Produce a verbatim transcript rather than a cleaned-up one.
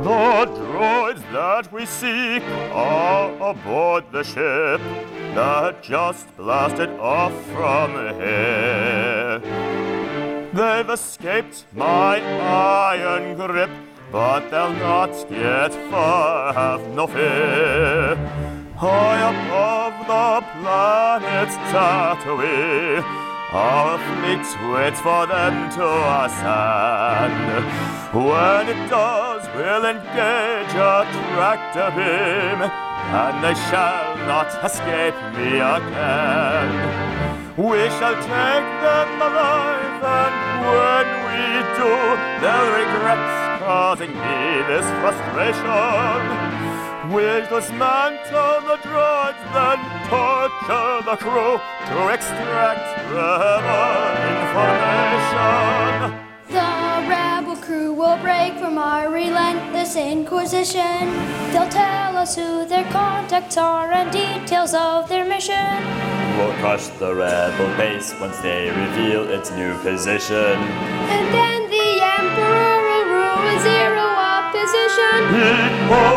The droids that we seek are aboard the ship that just blasted off from here. They've escaped my iron grip, but they'll not get far, have no fear. High above the planet Tatooine, our fleet waits for them to ascend. When it does, we'll engage a tractor beam, and they shall not escape me again. We shall take them alive, and when we do, they'll regret causing me this frustration. We'll dismantle the droids, then torture the crew to extract rebel information. The rebel crew will break from our relentless inquisition. They'll tell us who their contacts are and details of their mission. We'll crush the rebel base once they reveal its new position. And then the Emperor will rule with zero opposition. People